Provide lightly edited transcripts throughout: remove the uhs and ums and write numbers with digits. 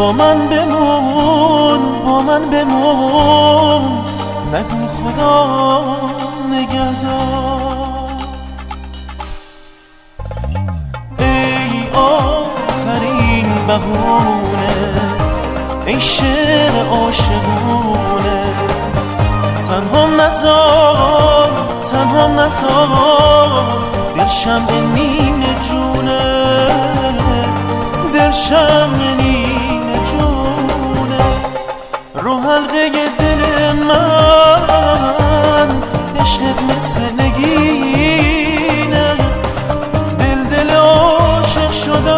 با من بمون نگو خدا نگهدار. ای آخرین بهونه، ای شعر عاشقونه، تنهام نزار دلشم به نیمه جونه، دلشم به نیمه جونه. رو حلقه دل من عشقت مثل نگینه، دل عاشق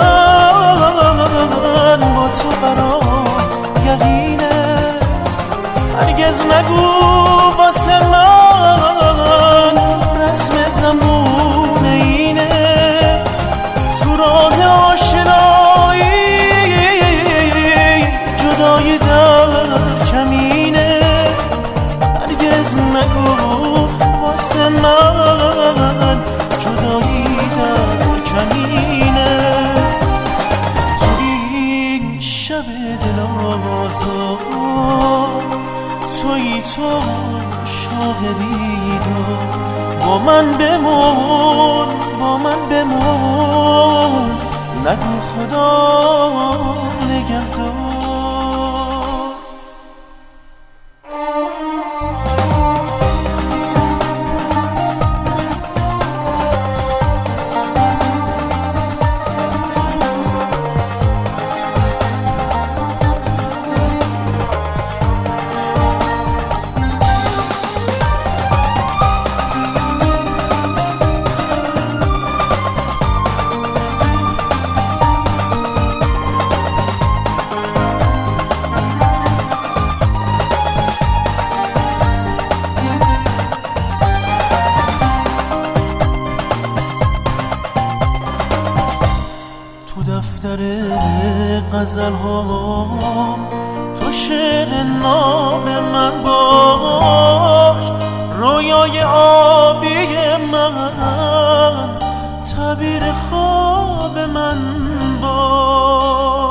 شدن با تو برام یقینه. هرگز نگو واسه من رسم زمونه اینه، تو راه آشنایی جدایی در کمینه. هرگز نگو واسه من جدایی در کمینه. تو این شب دل آزاد تویی تو شوق دیدار، با من بمون نگو خدا نگهدار. دفتر غزل ها تو شعر نام من باش، رویای آبی من تعبیر خواب من باش.